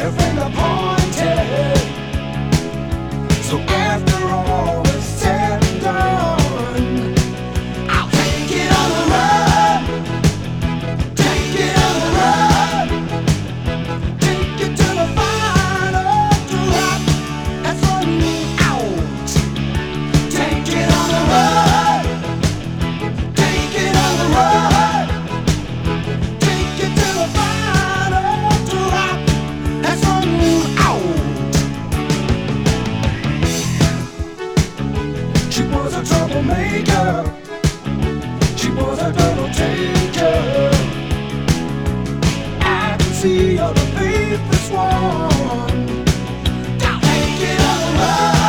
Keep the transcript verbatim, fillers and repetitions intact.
her finger pointed. So after all is said and done, I'll take it on the run, take it on the run, take it to the final drop. That's one out. Take it on the run, take it on the run, take it to the final drop. That's one out. She was a troublemaker. She was a double taker. I can see all the faithless one. Now take it on the run.